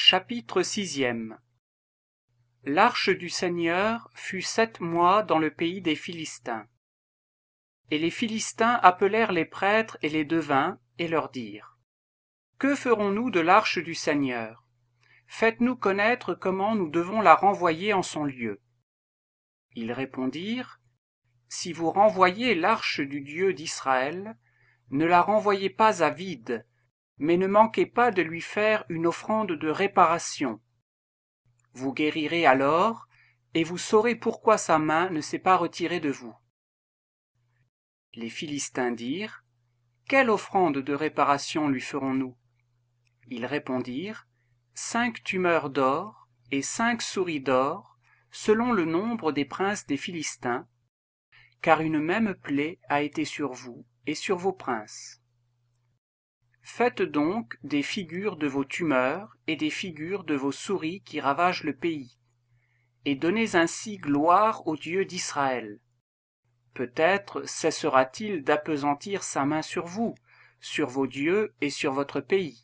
Chapitre 6. L'arche du Seigneur fut 7 mois dans le pays des Philistins. Et les Philistins appelèrent les prêtres et les devins, et leur dirent : Que ferons-nous de l'arche du Seigneur ? Faites-nous connaître comment nous devons la renvoyer en son lieu. Ils répondirent : Si vous renvoyez l'arche du Dieu d'Israël, ne la renvoyez pas à vide, mais ne manquez pas de lui faire une offrande de réparation. Vous guérirez alors, et vous saurez pourquoi sa main ne s'est pas retirée de vous. Les Philistins dirent : Quelle offrande de réparation lui ferons-nous ? Ils répondirent : 5 tumeurs d'or et 5 souris d'or, selon le nombre des princes des Philistins, car une même plaie a été sur vous et sur vos princes. Faites donc des figures de vos tumeurs et des figures de vos souris qui ravagent le pays, et donnez ainsi gloire au Dieu d'Israël. Peut-être cessera-t-il d'appesantir sa main sur vous, sur vos dieux et sur votre pays.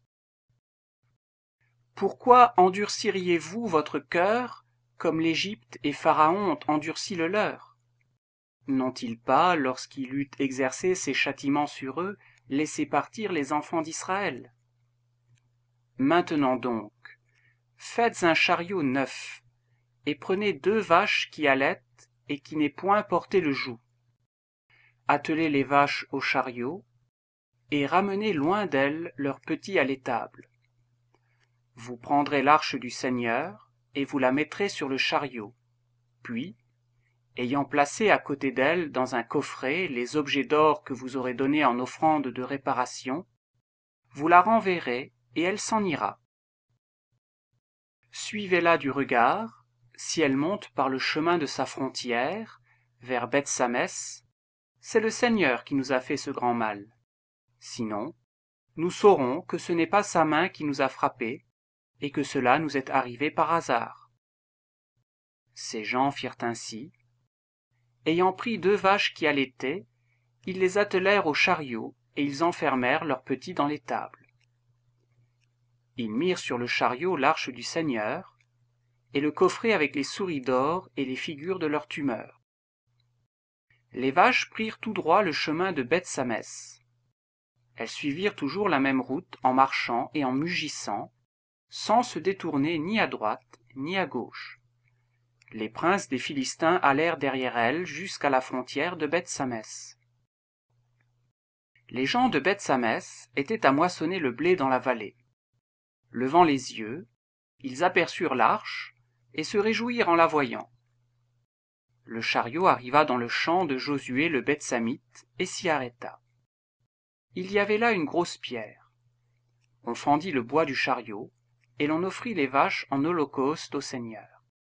Pourquoi endurciriez-vous votre cœur, comme l'Égypte et Pharaon ont endurci le leur ? N'ont-ils pas, lorsqu'il eut exercé ses châtiments sur eux, laissé partir les enfants d'Israël ? Maintenant donc, faites un chariot neuf, et prenez 2 vaches qui allaitent et qui n'aient point porté le joug. Attelez les vaches au chariot, et ramenez loin d'elles leurs petits à l'étable. Vous prendrez l'arche du Seigneur, et vous la mettrez sur le chariot. Puis, ayant placé à côté d'elle dans un coffret les objets d'or que vous aurez donnés en offrande de réparation, vous la renverrez et elle s'en ira. Suivez-la du regard, si elle monte par le chemin de sa frontière, vers Beth-Samès, c'est le Seigneur qui nous a fait ce grand mal. Sinon, nous saurons que ce n'est pas sa main qui nous a frappés, et que cela nous est arrivé par hasard. Ces gens firent ainsi. Ayant pris 2 vaches qui allaitaient, ils les attelèrent au chariot, et ils enfermèrent leurs petits dans l'étable. Ils mirent sur le chariot l'arche du Seigneur, et le coffret avec les souris d'or et les figures de leurs tumeurs. Les vaches prirent tout droit le chemin de Beth-Samès. Elles suivirent toujours la même route en marchant et en mugissant, sans se détourner ni à droite ni à gauche. Les princes des Philistins allèrent derrière elles jusqu'à la frontière de Beth-Samès. Les gens de Beth-Samès étaient à moissonner le blé dans la vallée. Levant les yeux, ils aperçurent l'arche et se réjouirent en la voyant. Le chariot arriva dans le champ de Josué le Bethsamite et s'y arrêta. Il y avait là une grosse pierre. On fendit le bois du chariot et l'on offrit les vaches en holocauste au Seigneur.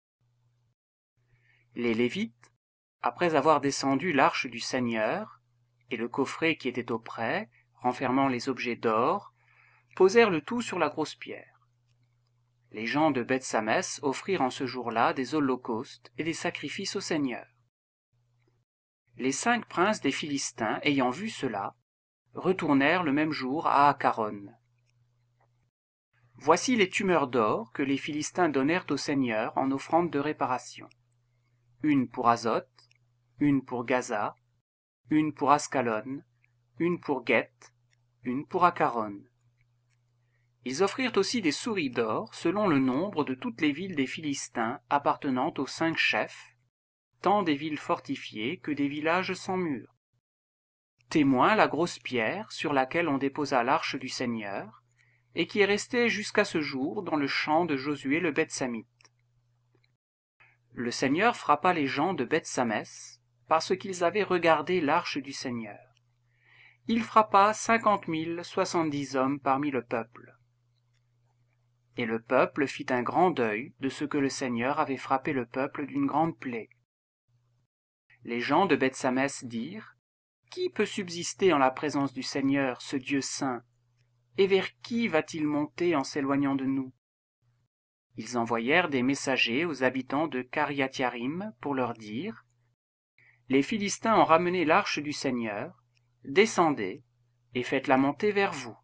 Les Lévites, après avoir descendu l'arche du Seigneur et le coffret qui était auprès, renfermant les objets d'or, posèrent le tout sur la grosse pierre. Les gens de Beth-Samès offrirent en ce jour-là des holocaustes et des sacrifices au Seigneur. Les 5 princes des Philistins, ayant vu cela, retournèrent le même jour à Acaron. Voici les tumeurs d'or que les Philistins donnèrent au Seigneur en offrande de réparation. Une pour Azoth, une pour Gaza, une pour Ascalon, une pour Gueth, une pour Acaron. Ils offrirent aussi des souris d'or selon le nombre de toutes les villes des Philistins appartenant aux 5 chefs, tant des villes fortifiées que des villages sans murs. Témoin la grosse pierre sur laquelle on déposa l'arche du Seigneur, et qui est restée jusqu'à ce jour dans le champ de Josué le Bethsamite. Le Seigneur frappa les gens de Beth-Samès parce qu'ils avaient regardé l'arche du Seigneur. Il frappa 50 070 hommes parmi le peuple. Et le peuple fit un grand deuil de ce que le Seigneur avait frappé le peuple d'une grande plaie. Les gens de Beth-Samès dirent : Qui peut subsister en la présence du Seigneur, ce Dieu saint ? Et vers qui va-t-il monter en s'éloignant de nous ? Ils envoyèrent des messagers aux habitants de Kiriath-Yarim pour leur dire : Les Philistins ont ramené l'arche du Seigneur, descendez et faites-la monter vers vous.